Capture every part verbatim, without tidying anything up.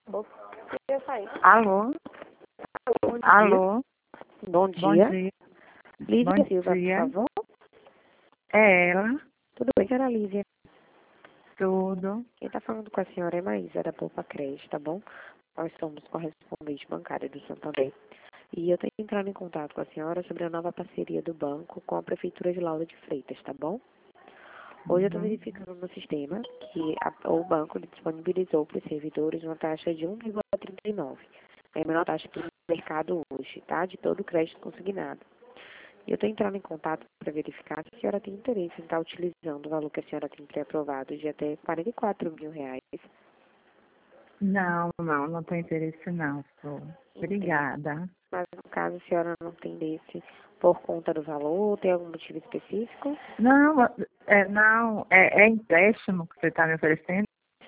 Bom dia, pai. Alô? Bom dia. Alô? Bom Bom dia. dia. Lívia Bom Silva, dia. por favor. É ela? Tudo bem, senhora Lívia? Tudo. Quem está falando com a senhora é Maísa, da Poupa Crédito, tá bom? Nós somos correspondente bancária do Santander. E eu tenho entrado em contato com a senhora sobre a nova parceria do banco com a Prefeitura de Lauro de Freitas, tá bom? Hoje eu estou Uhum. verificando no sistema que a, o banco disponibilizou para os servidores uma taxa de um vírgula trinta e nove. É a menor taxa do mercado hoje, tá? De todo o crédito consignado. E eu estou entrando em contato para verificar se a senhora tem interesse em estar utilizando o valor que a senhora tem pré-aprovado de até quarenta e quatro mil reais. Não, não, não tenho interesse não, Flor. Obrigada. Mas no caso a senhora não tem interesse por conta do valor, tem algum motivo específico? Não, é, não, é, é empréstimo que você está me oferecendo?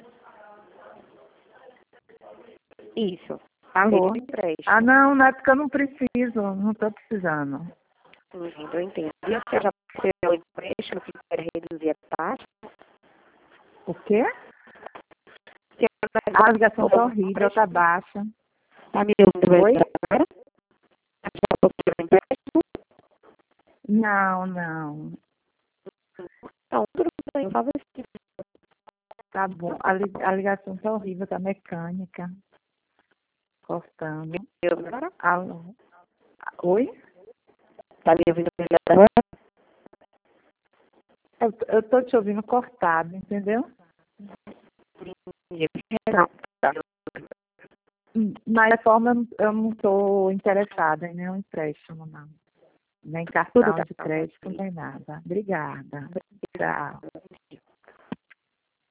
Isso. Alô? Seria um empréstimo. Ah, não, não é porque eu não preciso, não estou precisando. Entendo, eu entendo. E a senhora já recebeu o empréstimo que quer reduzir a taxa? O quê? Se A ligação está horrível, está baixa. Está me ouvindo Oi? agora? Já procurou o empréstimo? Não, não. Não, tudo bem. Só você Tá bom. A, li, a ligação está horrível, está mecânica. Cortando. me ouve agora? Alô? Oi? Está me ouvindo melhor agora? Eu, eu tô te ouvindo cortado, entendeu? Não. Na forma, eu não- eu não estou interessada em nenhum empréstimo, não. Nem Tudo cartão bem. de crédito, nem nada. Obrigada. Tchau.